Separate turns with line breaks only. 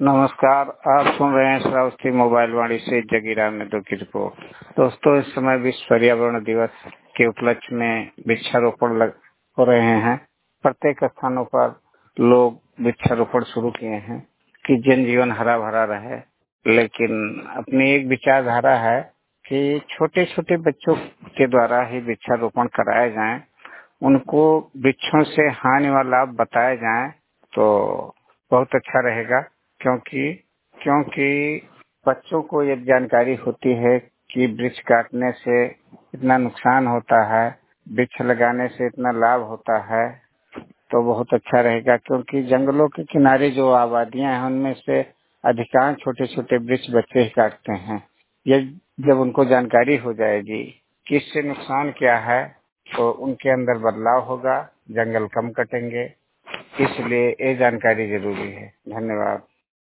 नमस्कार। आप सुन रहे हैं श्रावस्ती मोबाइल वाणी से जगीरा में दो की रिपोर्ट। दोस्तों, इस समय विश्व पर्यावरण दिवस के उपलक्ष्य में वृक्षारोपण हो रहे हैं। प्रत्येक स्थानों पर लोग वृक्षारोपण शुरू किए हैं कि जनजीवन हरा भरा रहे। लेकिन अपनी एक विचारधारा है कि छोटे छोटे बच्चों के द्वारा ही वृक्षारोपण कराया जाए, उनको वृक्षों से हानि व लाभ बताया जाए तो बहुत अच्छा रहेगा। क्योंकि बच्चों को ये जानकारी होती है कि वृक्ष काटने से इतना नुकसान होता है, वृक्ष लगाने से इतना लाभ होता है, तो बहुत अच्छा रहेगा। क्योंकि जंगलों के किनारे जो आबादियां हैं उनमें से अधिकांश छोटे छोटे वृक्ष बच्चे ही काटते हैं। ये जब उनको जानकारी हो जाएगी कि इससे नुकसान क्या है तो उनके अंदर बदलाव होगा, जंगल कम कटेंगे। इसलिए ये जानकारी जरूरी है। धन्यवाद।